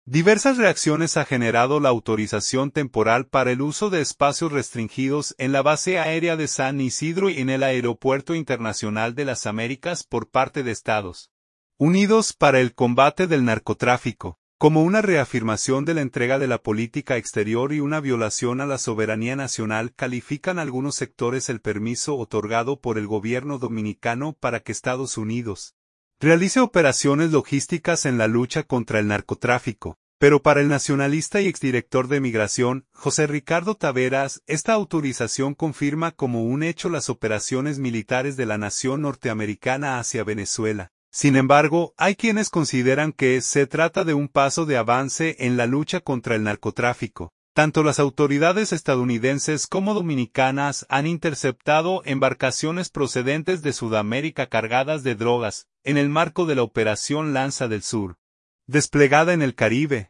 Diversas reacciones ha generado la autorización temporal para el uso de espacios restringidos en la base aérea de San Isidro y en el Aeropuerto Internacional de las Américas por parte de Estados Unidos para el combate del narcotráfico, como una reafirmación de la entrega de la política exterior y una violación a la soberanía nacional. Califican algunos sectores el permiso otorgado por el gobierno dominicano para que Estados Unidos realice operaciones logísticas en la lucha contra el narcotráfico, pero para el nacionalista y exdirector de Migración, José Ricardo Taveras, esta autorización confirma como un hecho las operaciones militares de la nación norteamericana hacia Venezuela. Sin embargo, hay quienes consideran que se trata de un paso de avance en la lucha contra el narcotráfico. Tanto las autoridades estadounidenses como dominicanas han interceptado embarcaciones procedentes de Sudamérica cargadas de drogas, en el marco de la Operación Lanza del Sur, desplegada en el Caribe.